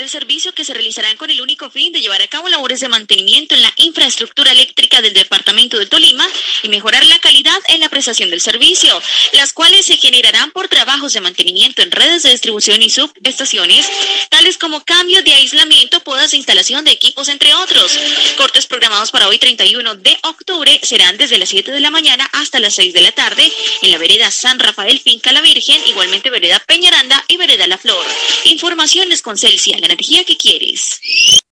del servicio que se realizarán con el único fin de llevar a cabo labores de mantenimiento en la infraestructura eléctrica del departamento de Tolima y mejorar la calidad en la prestación del servicio, las cuales se generarán por trabajos de mantenimiento en redes de distribución y subestaciones, tales como cambio de aislamiento, podas de instalación de equipos, entre otros. Cortes programados para hoy 31 de octubre serán desde las 7 de la mañana hasta las 6 de la tarde en la vereda San Rafael, Finca La Virgen, igualmente vereda Peñaranda y vereda La Flor. Informaciones con Celsia, la energía que quieres.